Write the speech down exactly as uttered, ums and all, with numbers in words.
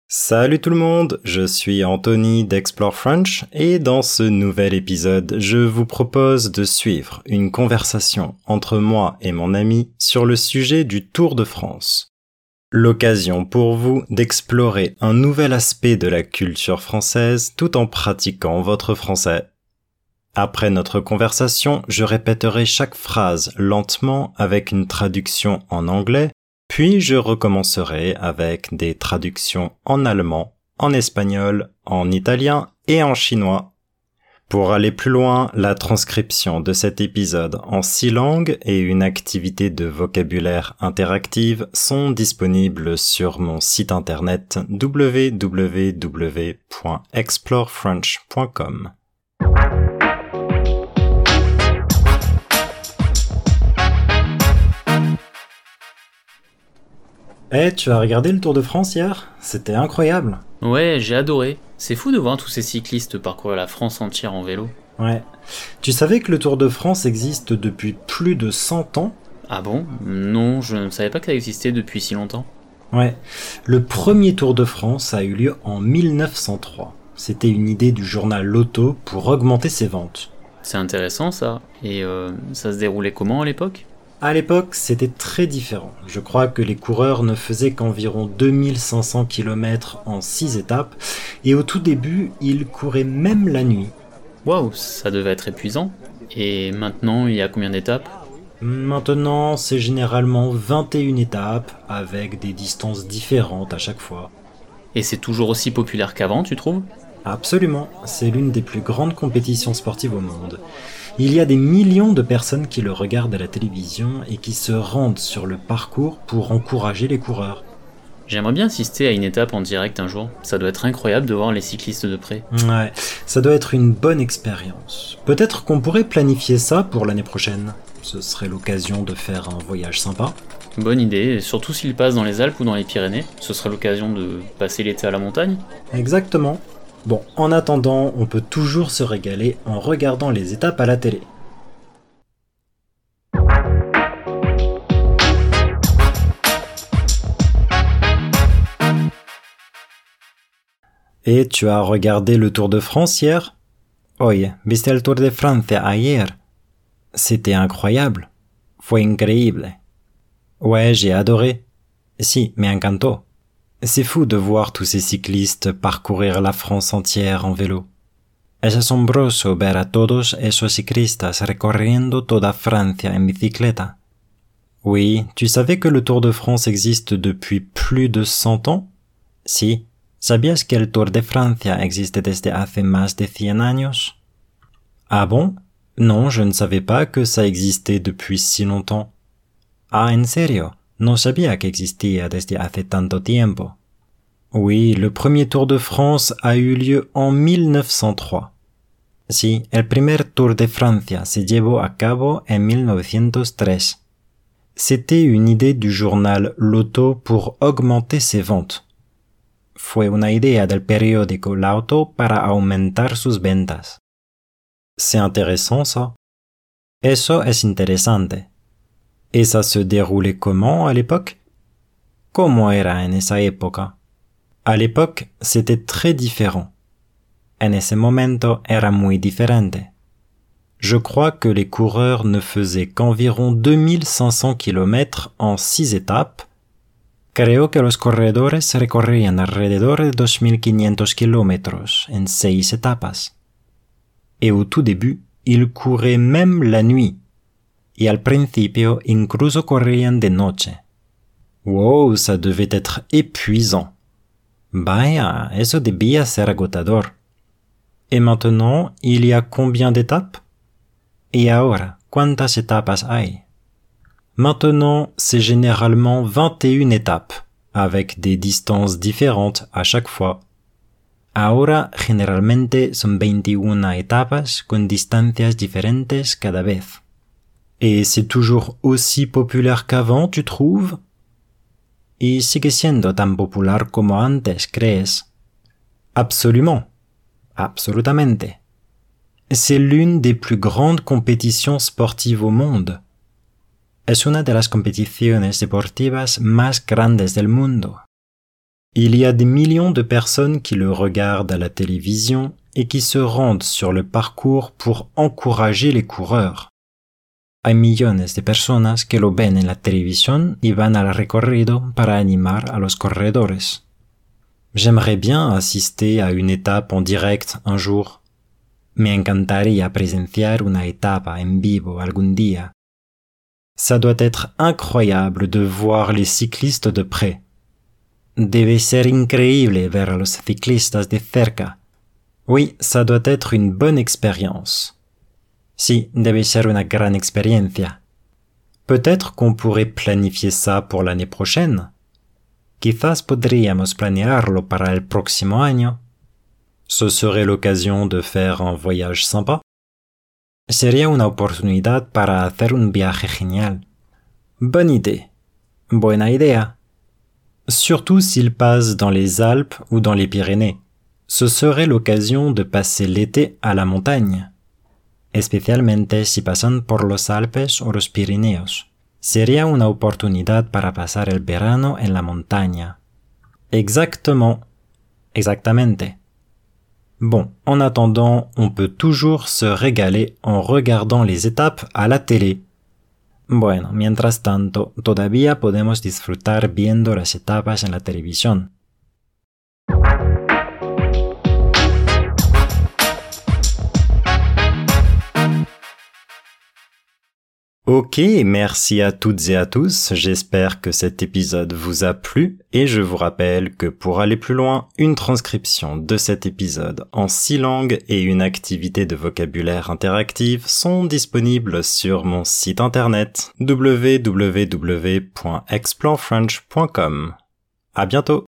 Salut tout le monde, je suis Anthony d'Explore French et dans ce nouvel épisode, je vous propose de suivre une conversation entre moi et mon ami sur le sujet du Tour de France. L'occasion pour vous d'explorer un nouvel aspect de la culture française tout en pratiquant votre français. Après notre conversation, je répéterai chaque phrase lentement avec une traduction en anglais. Puis je recommencerai avec des traductions en allemand, en espagnol, en italien et en chinois. Pour aller plus loin, la transcription de cet épisode en six langues et une activité de vocabulaire interactive sont disponibles sur mon site internet w w w point explore french point com. Eh, hey, tu as regardé le Tour de France hier ? C'était incroyable. Ouais, j'ai adoré. C'est fou de voir tous ces cyclistes parcourir la France entière en vélo. Ouais. Tu savais que le Tour de France existe depuis plus de cent ans ? Ah bon ? Non, je ne savais pas que ça existait depuis si longtemps. Ouais. Le premier Tour de France a eu lieu en mille neuf cent trois. C'était une idée du journal Loto pour augmenter ses ventes. C'est intéressant ça. Et euh, ça se déroulait comment à l'époque ? À l'époque, c'était très différent. Je crois que les coureurs ne faisaient qu'environ deux mille cinq cents kilomètres en six étapes, et au tout début, ils couraient même la nuit. Waouh, ça devait être épuisant. Et maintenant, il y a combien d'étapes ? Maintenant, c'est généralement vingt et une étapes, avec des distances différentes à chaque fois. Et c'est toujours aussi populaire qu'avant, tu trouves ? Absolument, c'est l'une des plus grandes compétitions sportives au monde. Il y a des millions de personnes qui le regardent à la télévision et qui se rendent sur le parcours pour encourager les coureurs. J'aimerais bien assister à une étape en direct un jour. Ça doit être incroyable de voir les cyclistes de près. Ouais, ça doit être une bonne expérience. Peut-être qu'on pourrait planifier ça pour l'année prochaine. Ce serait l'occasion de faire un voyage sympa. Bonne idée, surtout s'il passe dans les Alpes ou dans les Pyrénées. Ce serait l'occasion de passer l'été à la montagne. Exactement. Bon, en attendant, on peut toujours se régaler en regardant les étapes à la télé. Et tu as regardé le Tour de France hier ? Oye, ¿viste el Tour de Francia ayer? C'était incroyable. Fue increíble. Ouais, j'ai adoré. Si, me encantó. C'est fou de voir tous ces cyclistes parcourir la France entière en vélo. Es asombroso ver a todos esos ciclistas recorriendo toda Francia en bicicleta. Oui, tu savais que le Tour de France existe depuis plus de cent ans? Si. ¿Sabías que el Tour de Francia existe desde hace más de cien años? Ah bon? Non, je ne savais pas que ça existait depuis si longtemps. Ah, en serio? No sabía que existía desde hace tanto tiempo. Oui, le premier Tour de France a eu lieu en mille neuf cent trois. Sí, el primer Tour de Francia se llevó a cabo en mille neuf cent trois. C'était une idée du journal Loto pour augmenter ses ventes. Fue una idea del periódico L'Auto para aumentar sus ventas. C'est intéressant ça. Eso es interesante. Et ça se déroulait comment à l'époque? ¿Cómo era en esa época? À l'époque, c'était très différent. En ese momento era muy diferente. Je crois que les coureurs ne faisaient qu'environ deux mille cinq cents kilomètres en six étapes. Creo que los corredores recorrían alrededor de dos mil quinientos kilómetros en seis etapas. Et au tout début, ils couraient même la nuit. Y al principio incluso corrían de noche. Wow, ça devait être épuisant. Vaya, eso debía ser agotador. Et maintenant, il y a combien d'étapes? Y ahora, ¿cuántas etapas hay? Maintenant, c'est généralement vingt et une étapes, avec des distances différentes à chaque fois. Ahora, generalmente son veintiuna etapas con distancias diferentes cada vez. Et c'est toujours aussi populaire qu'avant, tu trouves? Y sigue siendo tan popular como antes, ¿crees? Absolument. Absolutamente. C'est l'une des plus grandes compétitions sportives au monde. Es una de las competiciones deportivas más grandes del mundo. Il y a des millions de personnes qui le regardent à la télévision et qui se rendent sur le parcours pour encourager les coureurs. Hay millones de personas que lo ven en la televisión y van al recorrido para animar a los corredores. J'aimerais bien assister à une étape en direct un jour. Me encantaría presenciar una etapa en vivo algún día. Ça doit être incroyable de voir les cyclistes de près. Debe ser increíble ver a los ciclistas de cerca. Oui, ça doit être une bonne expérience. Sí, debe ser una gran experiencia. Peut-être qu'on pourrait planifier ça pour l'année prochaine. Quizás podríamos planearlo para el próximo año. Ce serait l'occasion de faire un voyage sympa. Sería una oportunidad para hacer un viaje genial. Bonne idée. Buena idea. Surtout s'il passe dans les Alpes ou dans les Pyrénées. Ce serait l'occasion de passer l'été à la montagne. Especialmente si pasan por los Alpes o los Pirineos. Sería una oportunidad para pasar el verano en la montaña. Exactement. Exactamente. Bon, en attendant, on peut toujours se régaler en regardant les étapes à la télé. Bueno, mientras tanto, todavía podemos disfrutar viendo las etapas en la televisión. Ok, merci à toutes et à tous, j'espère que cet épisode vous a plu et je vous rappelle que pour aller plus loin, une transcription de cet épisode en six langues et une activité de vocabulaire interactive sont disponibles sur mon site internet w w w point explore french point com. À bientôt!